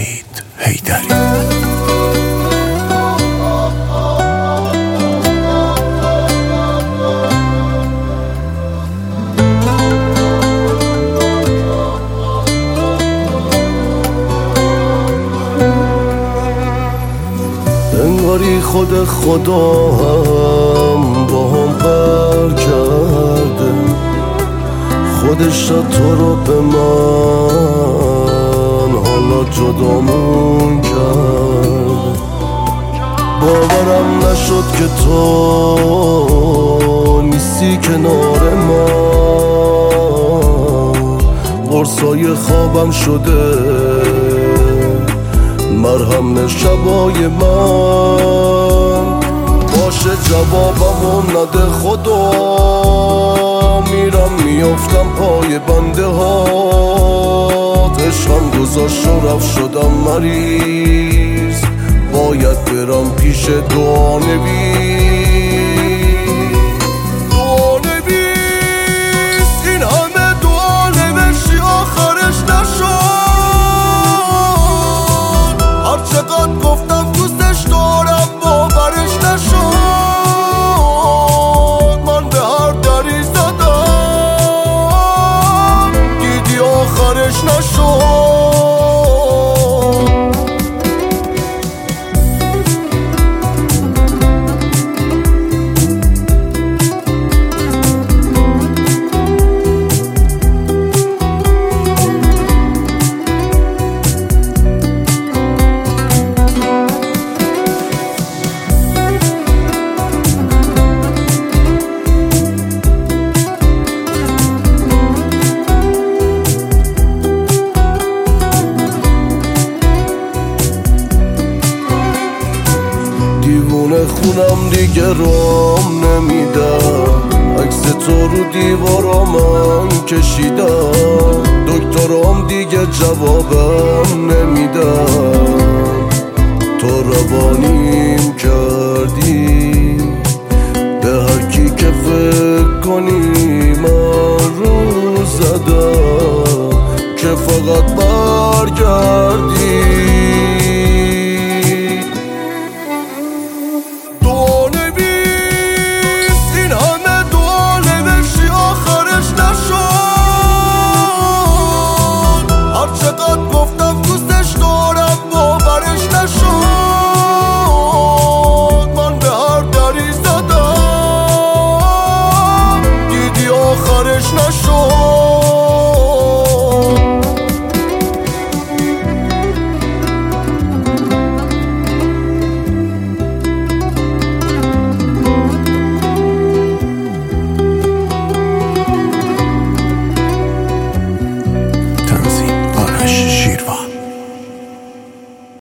امید حیدری. انگاری خود خدا هم با هم قهر کرده، خودش تو رو به من حالا جدامون کرده. باورم نشد که تو نیستی کنار من، قرصای خوابم شده مرهم شبای من. باشه جوابمو نده خدا، میرم میافتم پای بنده هات. عشقم گذاشت و رفت شدم مریض، باید برم پیش دعا نویس. این همه دعا نوشتی آخرش نشد، هر چقدر گفتم دوستش دارم باورش نشد. من به هر دری زدم دیدی آخرش نشد. دیوونه خونم دیگه رام نمیدم، عکس تو رو دیوارا من کشیدم. دکترام دیگه جوابم نمیدم، تو روانیم کردی به هر کی که فکر کنی. من رو زدم که فقط برگرد